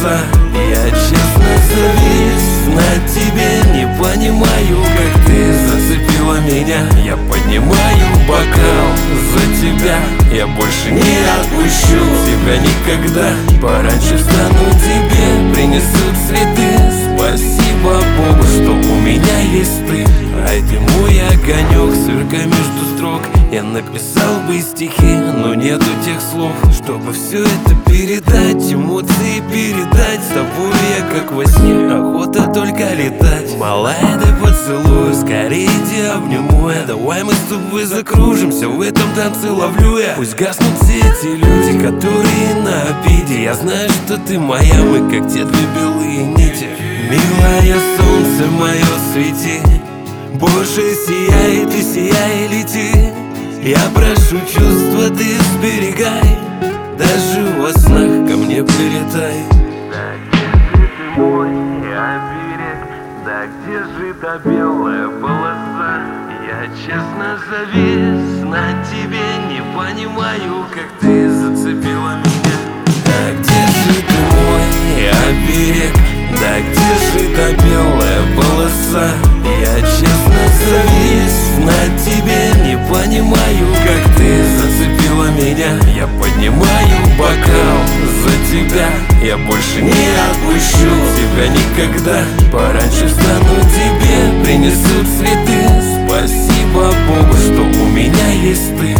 волоса. Я честно завис на тебе, не понимаю, как ты зацепила меня. Я поднимаю бокал за тебя, я больше не отпущу тебя никогда. Пораньше встану тебе, принесу цветы. Спасибо Богу, что у меня есть ты. А это мой огонек, сверкая между строк. Я написал бы стихи, но нету тех слов, чтобы все это передать, эмоции передать. С тобой я как во сне, охота только летать. Малая, дай поцелую, скорее иди обниму я. Давай мы с тобой закружимся, в этом танце ловлю я. Пусть гаснут все эти люди, которые на обиде. Я знаю, что ты моя, мы как те две белые нити. Милое солнце мое, свети, больше сияй, ты сияй, лети. Я прошу чувства, ты сберегай, даже во снах ко мне прилетай. Да где же ты мой оберег, да где же та белая полоса? Я честно завис на тебе, не понимаю, как ты зацепила меня. Да где же ты мой оберег, да где же та белая полоса? Я честно завис на тебе, не понимаю, как ты зацепила меня. Я поднимаю бокал за тебя, я больше не отпущу тебя никогда. Пораньше встану тебе, принесу цветы. Спасибо Богу, что у меня есть ты.